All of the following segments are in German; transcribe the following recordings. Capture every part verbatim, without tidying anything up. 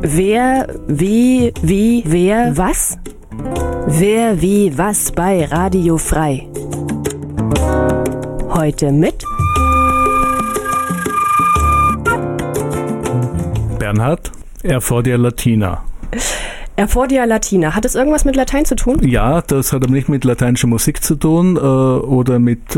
Wer, wie, wie, wer, was? Wer, wie, was bei Radio Frei. Heute mit Bernhard, Erfordia Latina. Erfordia Latina. Hat es irgendwas mit Latein zu tun? Ja, das hat aber nicht mit lateinischer Musik zu tun äh, oder mit äh,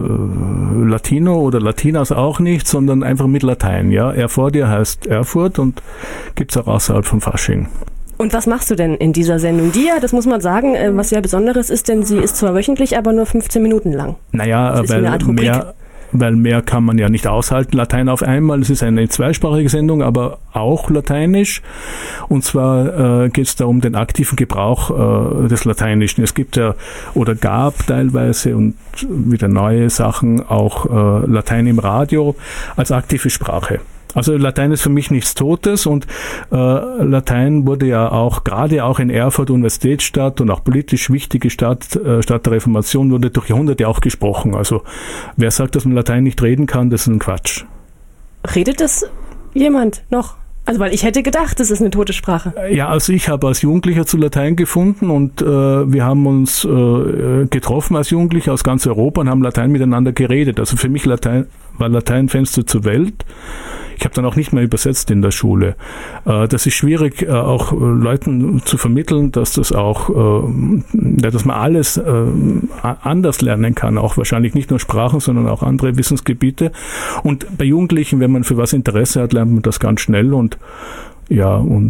Latino oder Latinas auch nicht, sondern einfach mit Latein. Ja, Erfordia heißt Erfurt und gibt es auch außerhalb von Fasching. Und was machst du denn in dieser Sendung? Die ja, das muss man sagen, äh, was sehr Besonderes ist, denn sie ist zwar wöchentlich, aber nur fünfzehn Minuten lang. Naja, weil mehr... weil mehr kann man ja nicht aushalten, Latein auf einmal. Es ist eine zweisprachige Sendung, aber auch lateinisch. Und zwar äh, geht es da um den aktiven Gebrauch äh, des Lateinischen. Es gibt ja oder gab teilweise und wieder neue Sachen auch äh, Latein im Radio als aktive Sprache. Also Latein ist für mich nichts Totes und äh, Latein wurde ja auch, gerade auch in Erfurt, Universitätsstadt und auch politisch wichtige Stadt, äh, Stadt der Reformation, wurde durch Jahrhunderte auch gesprochen. Also wer sagt, dass man Latein nicht reden kann, das ist ein Quatsch. Redet das jemand noch? Also weil ich hätte gedacht, das ist eine tote Sprache. Ja, also ich habe als Jugendlicher zu Latein gefunden und äh, wir haben uns äh, getroffen als Jugendliche aus ganz Europa und haben Latein miteinander geredet. Also für mich Latein, war Latein Fenster zur Welt. Ich habe dann auch nicht mehr übersetzt in der Schule. Äh, das ist schwierig, äh, auch äh, Leuten zu vermitteln, dass das auch, äh, dass man alles äh, anders lernen kann, auch wahrscheinlich nicht nur Sprachen, sondern auch andere Wissensgebiete. Und bei Jugendlichen, wenn man für was Interesse hat, lernt man das ganz schnell und ja, und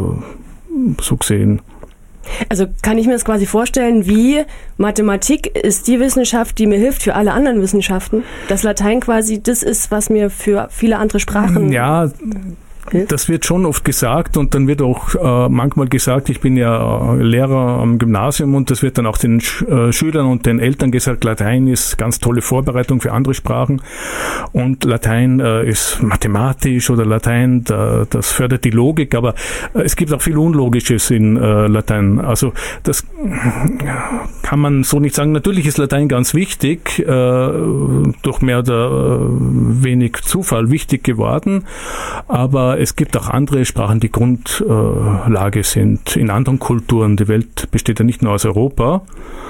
äh, so gesehen. Also kann ich mir das quasi vorstellen, wie Mathematik ist die Wissenschaft, die mir hilft für alle anderen Wissenschaften. Das Latein quasi das ist, was mir für viele andere Sprachen ja, hilft. Das wird schon oft gesagt und dann wird auch äh, manchmal gesagt, ich bin ja äh, Lehrer am Gymnasium und das wird dann auch den Sch- äh, Schülern und den Eltern gesagt, Latein ist ganz tolle Vorbereitung für andere Sprachen und Latein äh, ist mathematisch oder Latein, da, das fördert die Logik, aber äh, es gibt auch viel Unlogisches in äh, Latein. Also das kann man so nicht sagen. Natürlich ist Latein ganz wichtig, äh, durch mehr oder äh, wenig Zufall wichtig geworden, aber es gibt auch andere Sprachen, die Grundlage sind in anderen Kulturen. Die Welt besteht ja nicht nur aus Europa.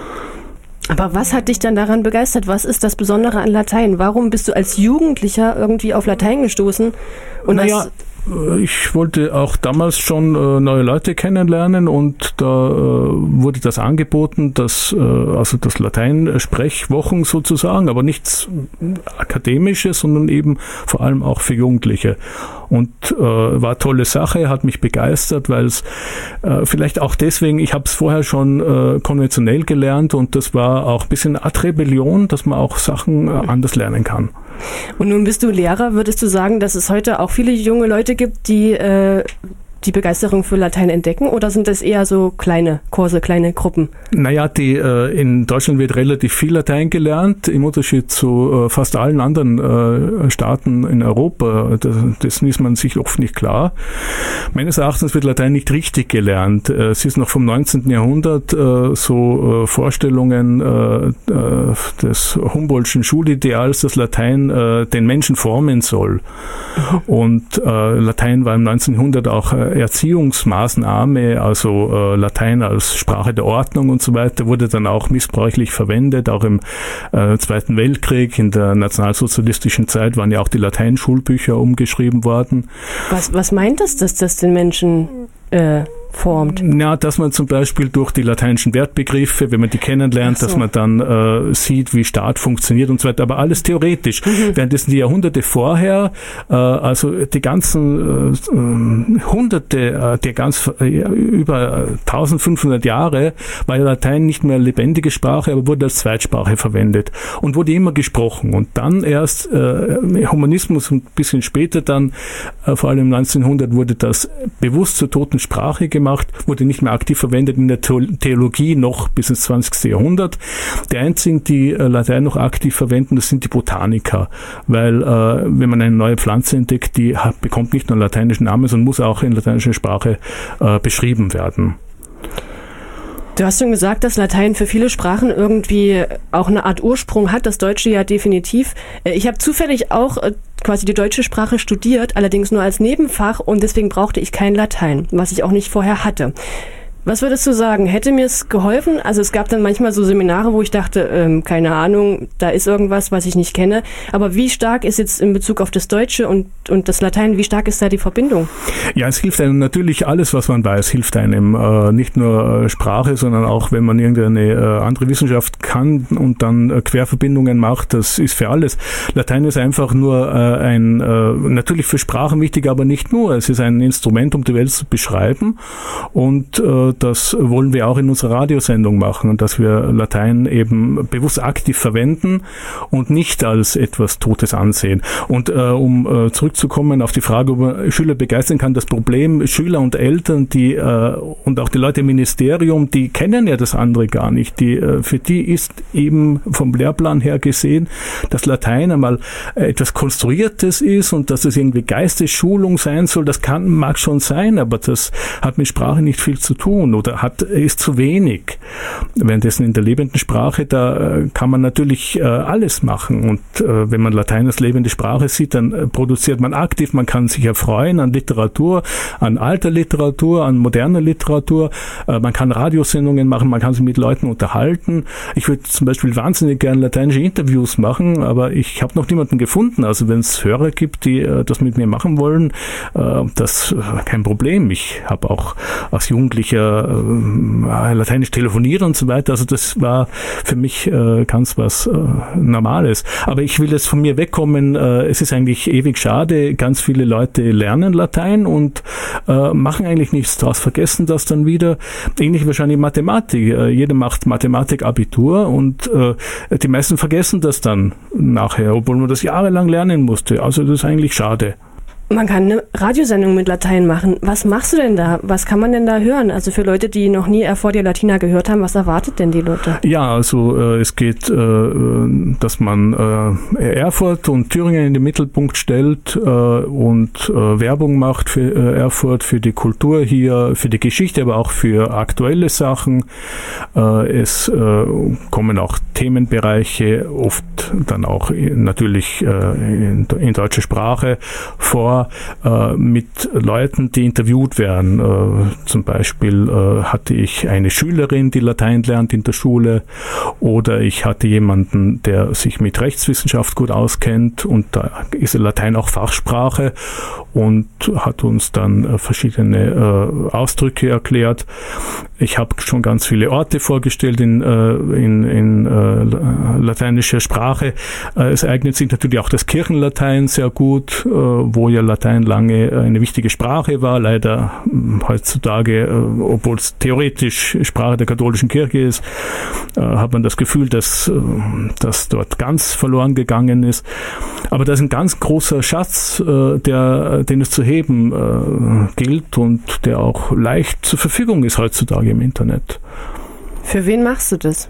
Aber was hat dich dann daran begeistert? Was ist das Besondere an Latein? Warum bist du als Jugendlicher irgendwie auf Latein gestoßen? Und naja, ich wollte auch damals schon äh, neue Leute kennenlernen und da äh, wurde das angeboten, dass, äh, also das Latein-Sprechwochen sozusagen, aber nichts Akademisches, sondern eben vor allem auch für Jugendliche. Und äh, war eine tolle Sache, hat mich begeistert, weil es äh, vielleicht auch deswegen, ich habe es vorher schon äh, konventionell gelernt und das war auch ein bisschen Art Rebellion, dass man auch Sachen äh, anders lernen kann. Und nun bist du Lehrer, würdest du sagen, dass es heute auch viele junge Leute gibt, die äh, die Begeisterung für Latein entdecken oder sind das eher so kleine Kurse, kleine Gruppen? Naja, die, äh, in Deutschland wird relativ viel Latein gelernt, im Unterschied zu äh, fast allen anderen äh, Staaten in Europa. Das, dessen ist man sich oft nicht klar. Meines Erachtens wird Latein nicht richtig gelernt. Äh, es ist noch vom neunzehnten Jahrhundert äh, so äh, Vorstellungen äh, des Humboldtschen Schulideals, dass Latein äh, den Menschen formen soll. Und äh, Latein war im neunzehnten Jahrhundert auch äh, Erziehungsmaßnahme, also äh, Latein als Sprache der Ordnung und so weiter, wurde dann auch missbräuchlich verwendet. Auch im äh, Zweiten Weltkrieg, in der nationalsozialistischen Zeit, waren ja auch die Lateinschulbücher umgeschrieben worden. Was, was meint das, dass das den Menschen äh, formt? Ja, dass man zum Beispiel durch die lateinischen Wertbegriffe, wenn man die kennenlernt, so. dass man dann äh, sieht, wie Staat funktioniert und so weiter, aber alles theoretisch. Mhm. Währenddessen die Jahrhunderte vorher, äh, also die ganzen äh, Hunderte, äh, die ganz äh, über eintausendfünfhundert Jahre, war ja Latein nicht mehr lebendige Sprache, aber wurde als Zweitsprache verwendet und wurde immer gesprochen. Und dann erst äh, Humanismus ein bisschen später dann, äh, vor allem im neunzehnten Jahrhundert, wurde das bewusst zur toten Sprache gemacht, wurde nicht mehr aktiv verwendet in der Theologie noch bis ins zwanzigste Jahrhundert. Die einzigen, die äh, Latein noch aktiv verwenden, das sind die Botaniker, weil äh, wenn man eine neue Pflanze entdeckt, die hat, bekommt nicht nur einen lateinischen Namen, sondern muss auch in lateinischer Sprache äh, beschrieben werden. Du hast schon gesagt, dass Latein für viele Sprachen irgendwie auch eine Art Ursprung hat, das Deutsche ja definitiv. Ich habe zufällig auch quasi die deutsche Sprache studiert, allerdings nur als Nebenfach und deswegen brauchte ich kein Latein, was ich auch nicht vorher hatte. Was würdest du sagen? Hätte mir es geholfen? Also es gab dann manchmal so Seminare, wo ich dachte, ähm, keine Ahnung, da ist irgendwas, was ich nicht kenne. Aber wie stark ist jetzt in Bezug auf das Deutsche und, und das Latein, wie stark ist da die Verbindung? Ja, es hilft einem natürlich alles, was man weiß, hilft einem. Äh, nicht nur äh, Sprache, sondern auch, wenn man irgendeine äh, andere Wissenschaft kann und dann äh, Querverbindungen macht, das ist für alles. Latein ist einfach nur äh, ein, äh, natürlich für Sprachen wichtig, aber nicht nur. Es ist ein Instrument, um die Welt zu beschreiben und äh, das wollen wir auch in unserer Radiosendung machen und dass wir Latein eben bewusst aktiv verwenden und nicht als etwas Totes ansehen. Und äh, um äh, zurückzukommen auf die Frage, ob man Schüler begeistern kann, das Problem, Schüler und Eltern, die äh, und auch die Leute im Ministerium, die kennen ja das andere gar nicht. Die, äh, für die ist eben vom Lehrplan her gesehen, dass Latein einmal etwas Konstruiertes ist und dass es irgendwie Geistesschulung sein soll. Das kann, mag schon sein, aber das hat mit Sprache nicht viel zu tun. Oder hat, ist zu wenig. Währenddessen in der lebenden Sprache, da äh, kann man natürlich äh, alles machen. Und äh, wenn man Latein als lebende Sprache sieht, dann äh, produziert man aktiv, man kann sich erfreuen an Literatur, an alter Literatur, an moderner Literatur. Äh, man kann Radiosendungen machen, man kann sich mit Leuten unterhalten. Ich würde zum Beispiel wahnsinnig gerne lateinische Interviews machen, aber ich habe noch niemanden gefunden. Also wenn es Hörer gibt, die äh, das mit mir machen wollen, äh, das äh, kein Problem. Ich habe auch als Jugendlicher äh, lateinisch telefoniert und so weiter. Also das war für mich äh, ganz was äh, Normales. Aber ich will jetzt von mir wegkommen. Äh, es ist eigentlich ewig schade. Ganz viele Leute lernen Latein und äh, machen eigentlich nichts draus, vergessen das dann wieder. Ähnlich wahrscheinlich Mathematik. Äh, jeder macht Mathematik-Abitur und äh, die meisten vergessen das dann nachher, obwohl man das jahrelang lernen musste. Also das ist eigentlich schade. Man kann eine Radiosendung mit Latein machen. Was machst du denn da? Was kann man denn da hören? Also für Leute, die noch nie Erfordia Latina gehört haben, was erwartet denn die Leute? Ja, also äh, es geht, äh, dass man äh, Erfurt und Thüringen in den Mittelpunkt stellt äh, und äh, Werbung macht für äh, Erfurt, für die Kultur hier, für die Geschichte, aber auch für aktuelle Sachen. Äh, es äh, kommen auch Themenbereiche, oft dann auch natürlich äh, in, in deutscher Sprache vor, Äh, mit Leuten, die interviewt werden. Äh, zum Beispiel äh, hatte ich eine Schülerin, die Latein lernt in der Schule, oder ich hatte jemanden, der sich mit Rechtswissenschaft gut auskennt und da ist Latein auch Fachsprache und hat uns dann äh, verschiedene äh, Ausdrücke erklärt. Ich habe schon ganz viele Orte vorgestellt in, äh, in, in äh, lateinischer Sprache. Äh, es eignet sich natürlich auch das Kirchenlatein sehr gut, äh, wo ja Latein lange eine wichtige Sprache war. Leider heutzutage, äh, obwohl es theoretisch Sprache der katholischen Kirche ist, äh, hat man das Gefühl, dass äh, das dort ganz verloren gegangen ist. Aber das ist ein ganz großer Schatz, äh, der, den es zu heben äh, gilt und der auch leicht zur Verfügung ist heutzutage im Internet. Für wen machst du das?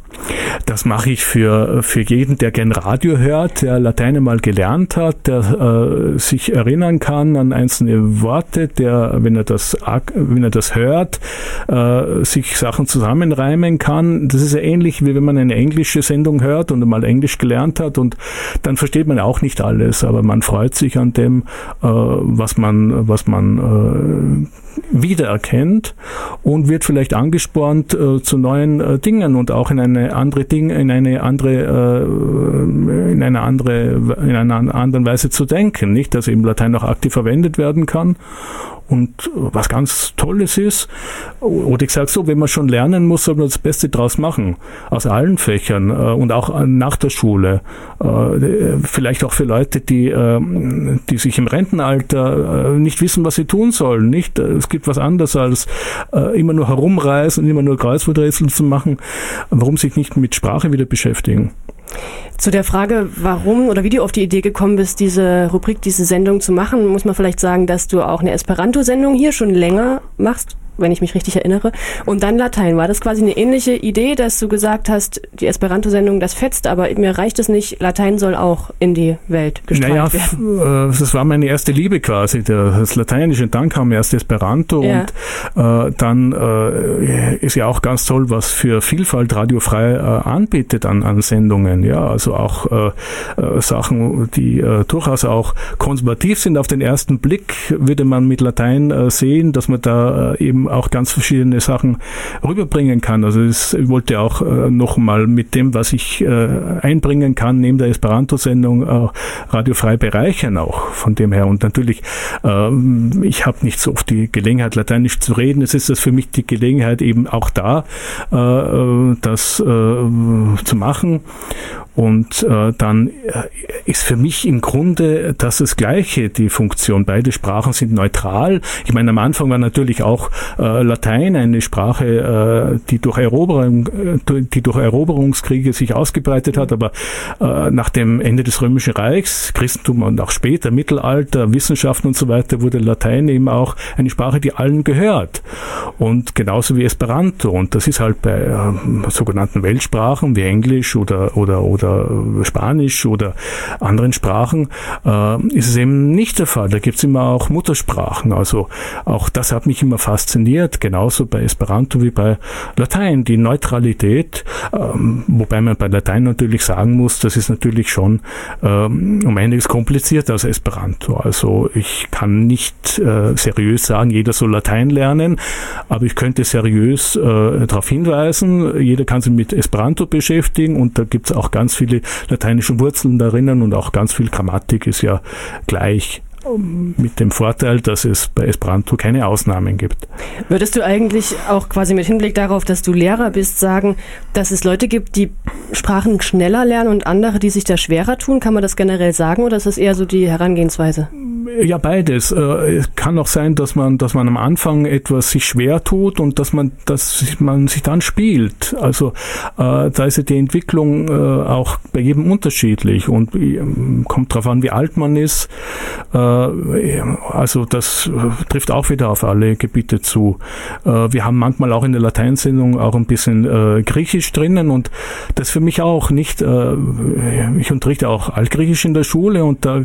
Das mache ich für, für jeden, der gern Radio hört, der Latein einmal gelernt hat, der äh, sich erinnern kann an einzelne Worte, der, wenn er das, wenn er das hört, äh, sich Sachen zusammenreimen kann. Das ist ja ähnlich, wie wenn man eine englische Sendung hört und einmal Englisch gelernt hat und dann versteht man auch nicht alles, aber man freut sich an dem, äh, was man, was man äh, wiedererkennt und wird vielleicht angespornt äh, zu neuen äh, Dingen und auch in eine andere Ding, in eine andere, äh, in eine andere, in einer anderen Weise zu denken, nicht, dass eben Latein auch aktiv verwendet werden kann. Und was ganz Tolles ist, oder ich sage so, wenn man schon lernen muss, soll man das Beste draus machen, aus allen Fächern und auch nach der Schule. Vielleicht auch für Leute, die, die sich im Rentenalter nicht wissen, was sie tun sollen. Nicht? Es gibt was anderes als immer nur herumreisen und immer nur Kreuzworträtsel zu machen. Warum sich nicht mit Sprache wieder beschäftigen? Zu der Frage, warum oder wie du auf die Idee gekommen bist, diese Rubrik, diese Sendung zu machen, muss man vielleicht sagen, dass du auch eine Esperanto-Sendung hier schon länger machst. wenn ich mich richtig erinnere. Und dann Latein. War das quasi eine ähnliche Idee, dass du gesagt hast, die Esperanto-Sendung, das fetzt, aber mir reicht es nicht, Latein soll auch in die Welt gestrahlt naja, werden? Äh, das war meine erste Liebe quasi, das Lateinische. Und dann kam erst Esperanto ja. und äh, dann äh, ist ja auch ganz toll, was für Vielfalt radiofrei äh, anbietet an, an Sendungen. Ja, also auch äh, äh, Sachen, die äh, durchaus auch konservativ sind. Auf den ersten Blick würde man mit Latein äh, sehen, dass man da äh, eben auch ganz verschiedene Sachen rüberbringen kann. Also das, ich wollte auch äh, nochmal mit dem, was ich äh, einbringen kann, neben der Esperanto-Sendung äh, radiofrei bereichern auch von dem her. Und natürlich, äh, ich habe nicht so oft die Gelegenheit, Lateinisch zu reden. Es ist das für mich die Gelegenheit eben auch da, äh, das äh, zu machen. Und äh, dann ist für mich im Grunde das das Gleiche, die Funktion. Beide Sprachen sind neutral. Ich meine, am Anfang war natürlich auch äh, Latein eine Sprache, äh, die durch Eroberung, äh, die durch Eroberungskriege sich ausgebreitet hat, aber äh, nach dem Ende des Römischen Reichs, Christentum und auch später, Mittelalter, Wissenschaften und so weiter, wurde Latein eben auch eine Sprache, die allen gehört. Und genauso wie Esperanto. Und das ist halt bei äh, sogenannten Weltsprachen wie Englisch oder oder oder oder Spanisch oder anderen Sprachen, äh, ist es eben nicht der Fall. Da gibt es immer auch Muttersprachen. Also auch das hat mich immer fasziniert, genauso bei Esperanto wie bei Latein. Die Neutralität, ähm, wobei man bei Latein natürlich sagen muss, das ist natürlich schon ähm, um einiges komplizierter als Esperanto. Also ich kann nicht äh, seriös sagen, jeder soll Latein lernen, aber ich könnte seriös äh, darauf hinweisen, jeder kann sich mit Esperanto beschäftigen und da gibt es auch ganz viele lateinische Wurzeln darin und auch ganz viel Grammatik ist ja gleich, mit dem Vorteil, dass es bei Esperanto keine Ausnahmen gibt. Würdest du eigentlich auch quasi mit Hinblick darauf, dass du Lehrer bist, sagen, dass es Leute gibt, die Sprachen schneller lernen und andere, die sich da schwerer tun? Kann man das generell sagen oder ist das eher so die Herangehensweise? Ja, beides. Es kann auch sein, dass man, dass man am Anfang etwas sich schwer tut und dass man, dass man sich dann spielt. Also äh, da ist ja die Entwicklung äh, auch bei jedem unterschiedlich und äh, kommt darauf an, wie alt man ist. Äh, also das äh, trifft auch wieder auf alle Gebiete zu. Äh, wir haben manchmal auch in der Lateinsendung auch ein bisschen äh, Griechisch drinnen und das für mich auch nicht. Äh, ich unterrichte auch Altgriechisch in der Schule und da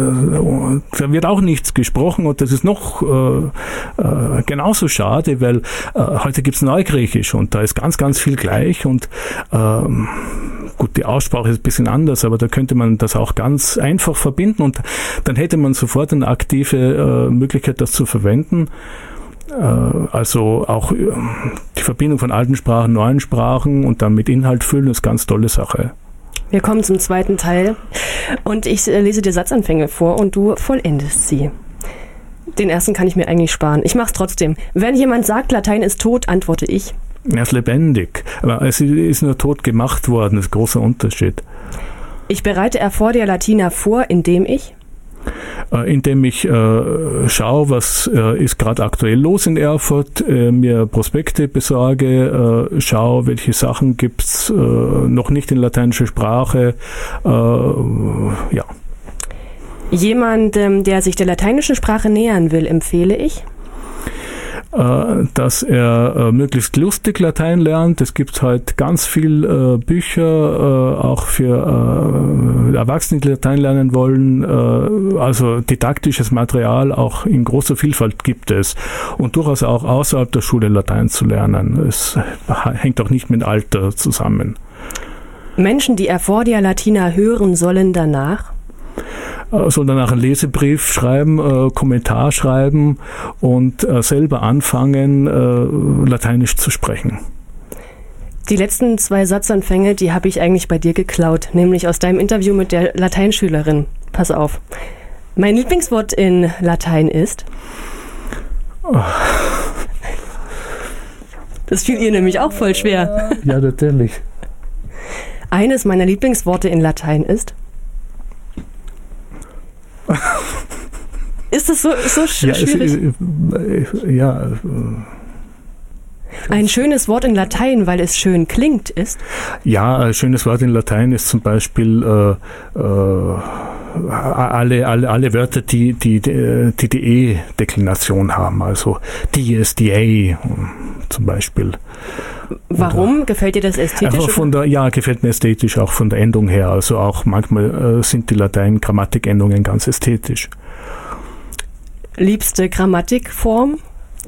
äh, da wird auch nichts gesprochen und das ist noch äh, äh, genauso schade, weil äh, heute gibt es Neugriechisch und da ist ganz, ganz viel gleich und ähm, gut, die Aussprache ist ein bisschen anders, aber da könnte man das auch ganz einfach verbinden und dann hätte man sofort eine aktive äh, Möglichkeit, das zu verwenden. Äh, also auch äh, die Verbindung von alten Sprachen, neuen Sprachen und dann mit Inhalt füllen ist eine ganz tolle Sache. Wir kommen zum zweiten Teil und ich lese dir Satzanfänge vor und du vollendest sie. Den ersten kann ich mir eigentlich sparen. Ich mache es trotzdem. Wenn jemand sagt, Latein ist tot, antworte ich. Er ist lebendig, aber es ist nur tot gemacht worden. Das ist ein großer Unterschied. Ich bereite Erfordia Latina vor, indem ich... Indem ich äh, schaue, was äh, ist gerade aktuell los in Erfurt, äh, mir Prospekte besorge, äh, schaue, welche Sachen gibt es äh, noch nicht in lateinischer Sprache. Äh, ja. Jemand, ähm, der sich der lateinischen Sprache nähern will, empfehle ich? Dass er äh, möglichst lustig Latein lernt. Es gibt halt ganz viel äh, Bücher, äh, auch für äh, Erwachsene, die Latein lernen wollen. Äh, also didaktisches Material auch in großer Vielfalt gibt es. Und durchaus auch außerhalb der Schule Latein zu lernen. Es hängt auch nicht mit Alter zusammen. Menschen, die Erfordia Latina hören, sollen danach? Soll danach einen Lesebrief schreiben, äh, Kommentar schreiben und äh, selber anfangen, äh, Lateinisch zu sprechen. Die letzten zwei Satzanfänge, die habe ich eigentlich bei dir geklaut, nämlich aus deinem Interview mit der Lateinschülerin. Pass auf. Mein Lieblingswort in Latein ist? Oh. Das fiel ihr nämlich auch voll schwer. Ja, natürlich. Eines meiner Lieblingsworte in Latein ist? Ist das so, so sch- ja, schwierig? Es, äh, ja. Äh, Ein schönes Wort in Latein, weil es schön klingt, ist? Ja, ein schönes Wort in Latein ist zum Beispiel äh, äh, alle, alle, alle Wörter, die die, die, die, die E-Deklination haben, also D S D A zum Beispiel. Warum? Oder, gefällt dir das ästhetisch? Also von der, ja, gefällt mir ästhetisch, auch von der Endung her. Also auch manchmal äh, sind die Latein-Grammatikendungen ganz ästhetisch. Liebste Grammatikform?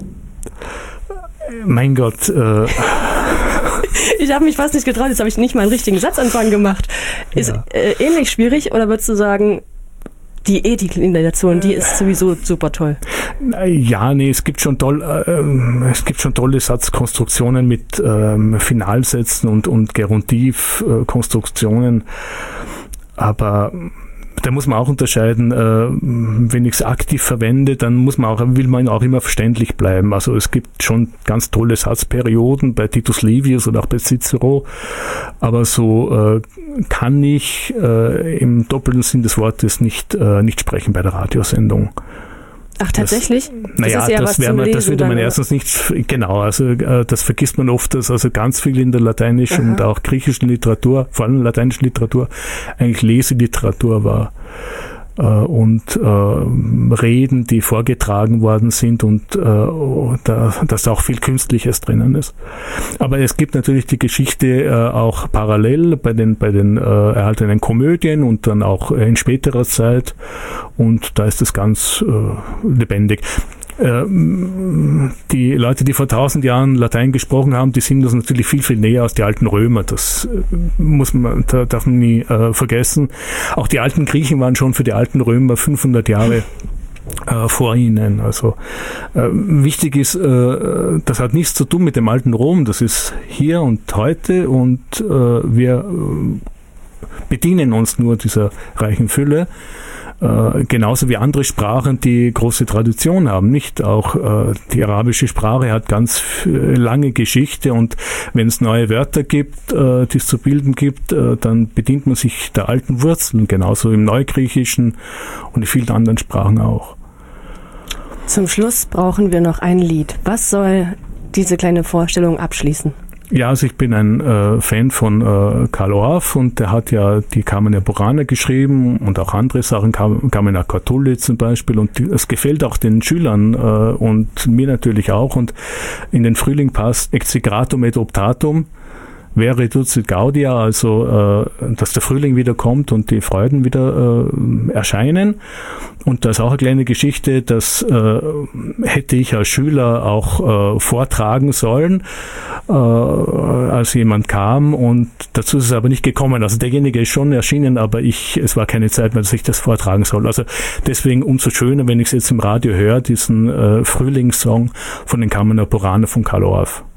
Mein Gott. Äh, ich habe mich fast nicht getraut, jetzt habe ich nicht mal einen richtigen Satzanfang gemacht. Ist ja. äh, ähnlich schwierig oder würdest du sagen, die E-Deklination, die ist sowieso super toll? Ja, nee, es gibt schon toll, äh, es gibt schon tolle Satzkonstruktionen mit ähm, Finalsätzen und, und Gerundivkonstruktionen, aber da muss man auch unterscheiden, äh, wenn ich es aktiv verwende, dann muss man auch, will man auch immer verständlich bleiben. Also es gibt schon ganz tolle Satzperioden bei Titus Livius oder auch bei Cicero, aber so äh, kann ich äh, im doppelten Sinn des Wortes nicht, äh, nicht sprechen bei der Radiosendung. Ach, tatsächlich? Das, naja, das, das, man, das würde man dann, erstens nicht, genau, also äh, das vergisst man oft, dass also ganz viel in der lateinischen Aha. und auch griechischen Literatur, vor allem lateinischen Literatur, eigentlich Leseliteratur war. Äh, und äh, Reden, die vorgetragen worden sind und äh, da, dass da auch viel Künstliches drinnen ist. Aber es gibt natürlich die Geschichte äh, auch parallel bei den, bei den äh, erhaltenen Komödien und dann auch in späterer Zeit und da ist es ganz äh, lebendig. Die Leute, die vor tausend Jahren Latein gesprochen haben, die sind uns natürlich viel, viel näher als die alten Römer. Das muss man, da darf man nie äh, vergessen. Auch die alten Griechen waren schon für die alten Römer fünfhundert Jahre äh, vor ihnen. Also äh, wichtig ist, äh, das hat nichts zu tun mit dem alten Rom. Das ist hier und heute und äh, wir bedienen uns nur dieser reichen Fülle. Äh, genauso wie andere Sprachen, die große Tradition haben, nicht? Auch äh, die arabische Sprache hat ganz äh, lange Geschichte und wenn es neue Wörter gibt, äh, die es zu bilden gibt, äh, dann bedient man sich der alten Wurzeln, genauso im Neugriechischen und in vielen anderen Sprachen auch. Zum Schluss brauchen wir noch ein Lied. Was soll diese kleine Vorstellung abschließen? Ja, also ich bin ein äh, Fan von äh, Karl Orff und der hat ja die Carmina Burana geschrieben und auch andere Sachen, Carmina Catulle zum Beispiel und es gefällt auch den Schülern äh, und mir natürlich auch und in den Frühling passt Execratum et optatum, Ver reducit gaudia, also äh, dass der Frühling wieder kommt und die Freuden wieder äh, erscheinen. Und da ist auch eine kleine Geschichte, das äh, hätte ich als Schüler auch äh, vortragen sollen, äh, als jemand kam und dazu ist es aber nicht gekommen. Also derjenige ist schon erschienen, aber ich, es war keine Zeit mehr, dass ich das vortragen soll. Also deswegen umso schöner, wenn ich es jetzt im Radio höre, diesen äh, Frühlingssong von den Carmina Burana von Karl Orff.